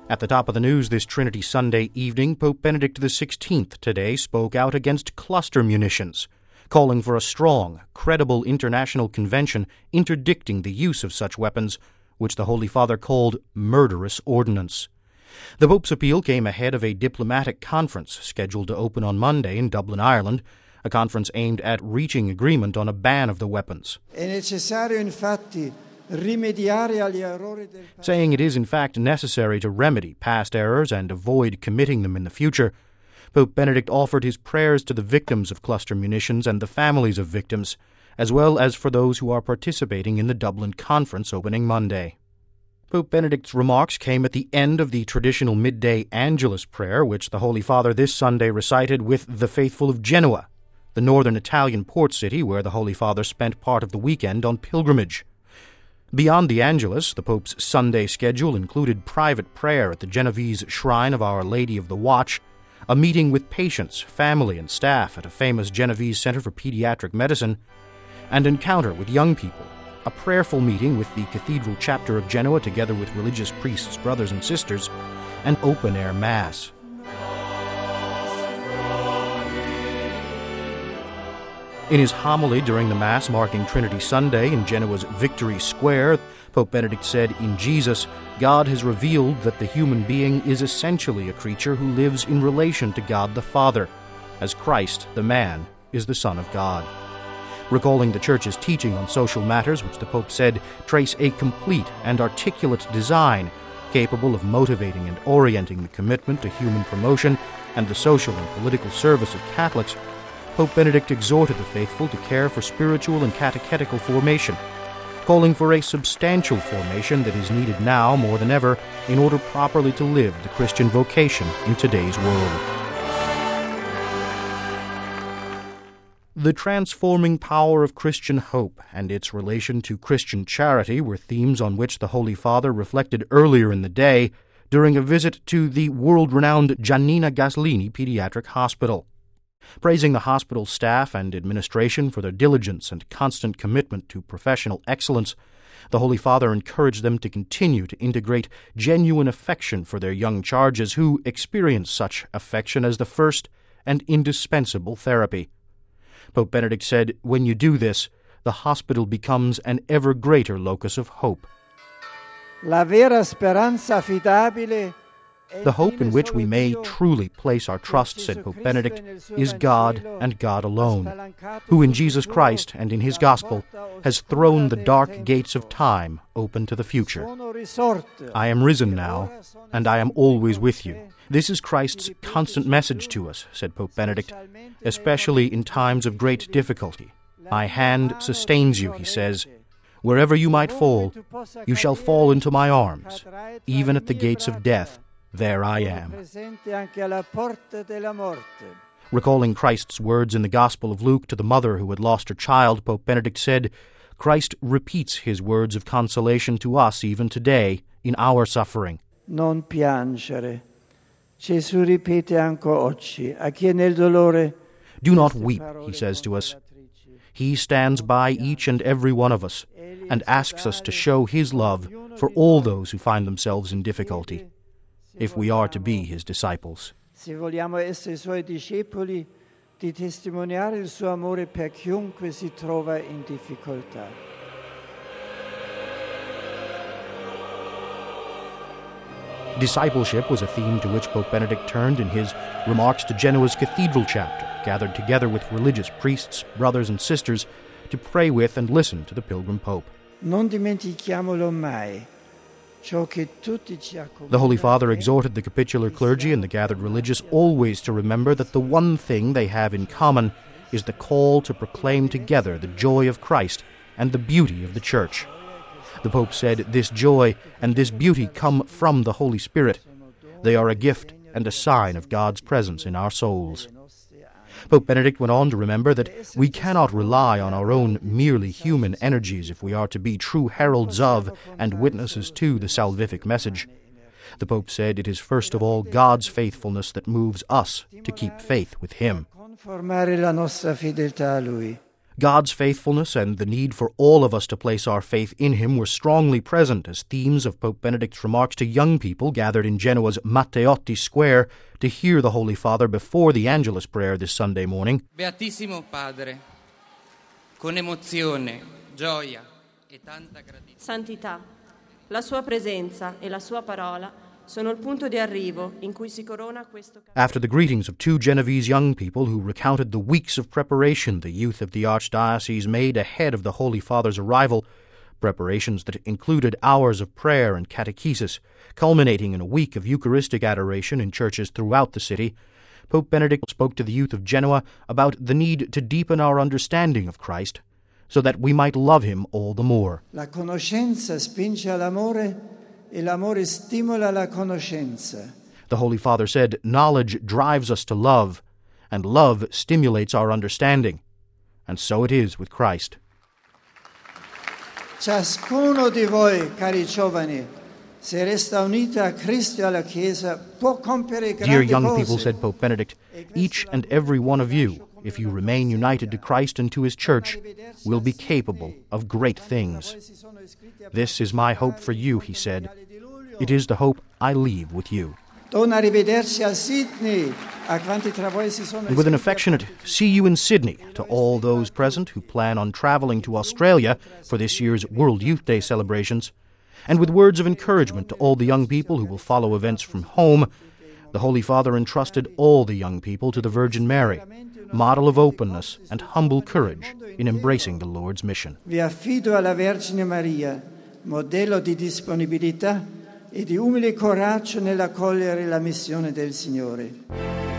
At the top of the news this Trinity Sunday evening, Pope Benedict XVI today spoke out against cluster munitions, calling for a strong, credible international convention interdicting the use of such weapons, which the Holy Father called murderous ordnance. The Pope's appeal came ahead of a diplomatic conference scheduled to open on Monday in Dublin, Ireland, a conference aimed at reaching agreement on a ban of the weapons. Saying it is in fact necessary to remedy past errors and avoid committing them in the future, Pope Benedict offered his prayers to the victims of cluster munitions and the families of victims, as well as for those who are participating in the Dublin conference opening Monday. Pope Benedict's remarks came at the end of the traditional midday Angelus prayer, which the Holy Father this Sunday recited with the faithful of Genoa, the northern Italian port city where the Holy Father spent part of the weekend on pilgrimage. Beyond the Angelus, the Pope's Sunday schedule included private prayer at the Genovese Shrine of Our Lady of the Watch, a meeting with patients, family, and staff at a famous Genovese Center for Pediatric Medicine, and encounter with young people, a prayerful meeting with the Cathedral Chapter of Genoa together with religious priests, brothers and sisters, and open-air Mass. In his homily during the Mass marking Trinity Sunday in Genoa's Victory Square, Pope Benedict said, "In Jesus, God has revealed that the human being is essentially a creature who lives in relation to God the Father, as Christ, the man, is the Son of God." Recalling the Church's teaching on social matters, which the Pope said trace a complete and articulate design capable of motivating and orienting the commitment to human promotion and the social and political service of Catholics, Pope Benedict exhorted the faithful to care for spiritual and catechetical formation, calling for a substantial formation that is needed now more than ever in order properly to live the Christian vocation in today's world. The transforming power of Christian hope and its relation to Christian charity were themes on which the Holy Father reflected earlier in the day during a visit to the world-renowned Giannina Gaslini Pediatric Hospital. Praising the hospital staff and administration for their diligence and constant commitment to professional excellence, the Holy Father encouraged them to continue to integrate genuine affection for their young charges who experience such affection as the first and indispensable therapy. Pope Benedict said, "When you do this, the hospital becomes an ever greater locus of hope." La vera speranza affidabile. The hope in which we may truly place our trust, said Pope Benedict, is God and God alone, who in Jesus Christ and in His Gospel has thrown the dark gates of time open to the future. I am risen now, and I am always with you. This is Christ's constant message to us, said Pope Benedict, especially in times of great difficulty. My hand sustains you, he says. Wherever you might fall, you shall fall into my arms, even at the gates of death. There I am. Recalling Christ's words in the Gospel of Luke to the mother who had lost her child, Pope Benedict said, Christ repeats his words of consolation to us even today in our suffering. Non piangere. Gesù ripete anche oggi, a chi è nel dolore. Do not weep, he says to us. He stands by each and every one of us and asks us to show his love for all those who find themselves in difficulty, if we are to be his disciples. Se vogliamo essere suoi discepoli, di testimoniare il suo amore per chiunque si trova in difficoltà. Discipleship was a theme to which Pope Benedict turned in his remarks to Genoa's Cathedral Chapter, gathered together with religious priests, brothers and sisters, to pray with and listen to the pilgrim Pope. Non dimentichiamolo mai. The Holy Father exhorted the capitular clergy and the gathered religious always to remember that the one thing they have in common is the call to proclaim together the joy of Christ and the beauty of the Church. The Pope said, this joy and this beauty come from the Holy Spirit. They are a gift and a sign of God's presence in our souls. Pope Benedict went on to remember that we cannot rely on our own merely human energies if we are to be true heralds of and witnesses to the salvific message. The Pope said it is first of all God's faithfulness that moves us to keep faith with Him. God's faithfulness and the need for all of us to place our faith in Him were strongly present as themes of Pope Benedict's remarks to young people gathered in Genoa's Matteotti Square to hear the Holy Father before the Angelus prayer this Sunday morning. Beatissimo Padre, con emozione, gioia e tanta gratitudine. Santità, la sua presenza e la sua parola sono il punto di arrivo in cui si corona questo. After the greetings of two Genovese young people who recounted the weeks of preparation the youth of the Archdiocese made ahead of the Holy Father's arrival, preparations that included hours of prayer and catechesis, culminating in a week of Eucharistic adoration in churches throughout the city, Pope Benedict spoke to the youth of Genoa about the need to deepen our understanding of Christ so that we might love Him all the more. La conoscenza spinge all'amore e l'amore stimola la conoscenza. The Holy Father said, knowledge drives us to love, and love stimulates our understanding. And so it is with Christ. Ciascuno di voi, cari giovani, se resta unito a Cristo e alla Chiesa, può compiere grandi cose. Dear young people, said Pope Benedict, each and every one of you, if you remain united to Christ and to His Church, will be capable of great things. This is my hope for you, he said. It is the hope I leave with you. And with an affectionate see you in Sydney to all those present who plan on traveling to Australia for this year's World Youth Day celebrations, and with words of encouragement to all the young people who will follow events from home, the Holy Father entrusted all the young people to the Virgin Mary, model of openness and humble courage in embracing the Lord's mission. Vi affido alla Vergine Maria, modello di disponibilità e di umile coraggio nell'accogliere la missione del Signore.